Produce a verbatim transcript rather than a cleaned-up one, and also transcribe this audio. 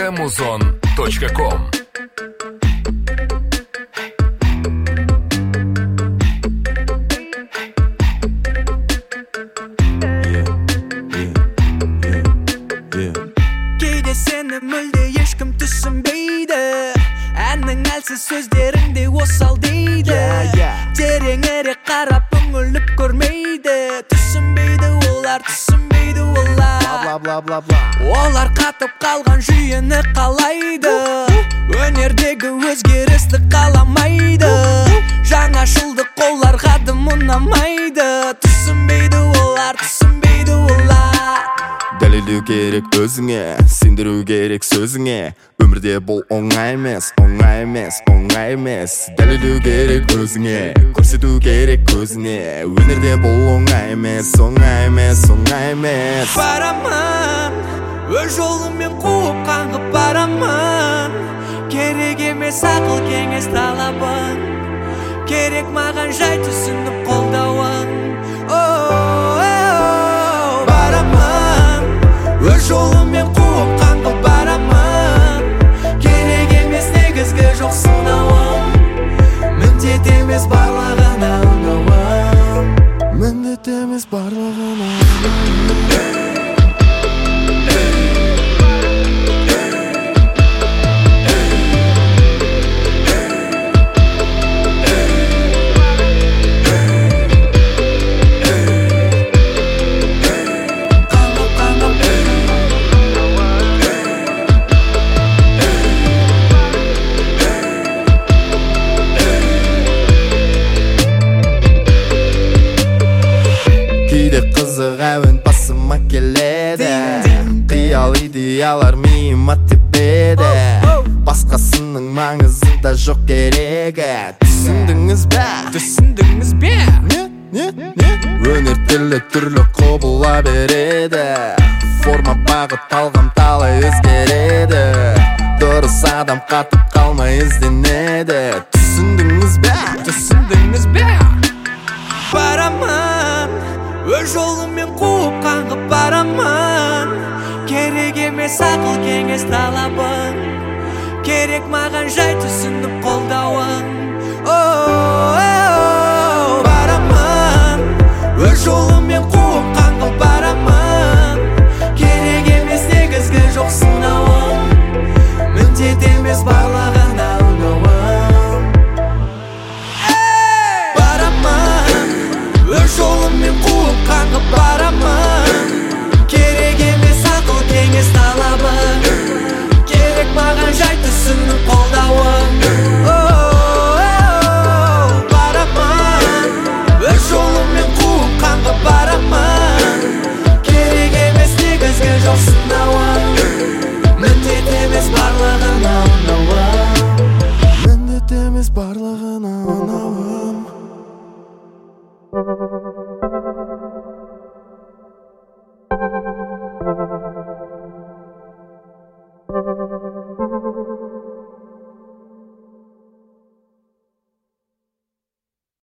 музон точка ком. Кейде сені мүлде ешкім түсінбейді, әннің әлсіз сөздеріңде осал дейді. Тереңірек қарап үңіліп көрмейді, түсінбейді олар, түсінбейді олар. Олар қатып қалған жүйені қалайды, өнердегі өзгерісті қаламайды. Жаңашылдық оларға дым ұнамайды, түсінбейді олар, түсінбейді олар. Дәлелдеу керек өзіңе, сендіру керек сөзіңе. Өмірде бұл оңай емес, оңай емес, оңай емес. Дәлелдеу керек өзіңе, көрсету керек көзіне. Өнерде бұл оңай емес, оңай емес, оңай емес. Барамын, өз жолыммен қуып қаңғып барамын. Керек емес ақыл кеңес талабын, керек маған жай түсініп қолдауын. Өз жолыммен қуып қаңғып барамын, керек емес негізгі жоқ сынауым. Міндет емес барлығына ұнауым, міндет емес барлығына әуен басыма келеді, қиял идеялар миыма тепеді. Басқасының маңызы да жоқ керегі. Түсіндіңіз бе? Түсіндіңіз бе? Не? Не? Не? Өнер түрлі түрлі құбыла береді, форма бағыт талғам талай өзгереді. Дұрыс адам қатып қалмай ізденеді. Түсіндіңіз бе? Түсіндіңіз бе? Барамын, өз жолыммен қуып қаңғып барамын. Керек емес ақыл кеңес талабын, керек маған жай түсініп қолдауын.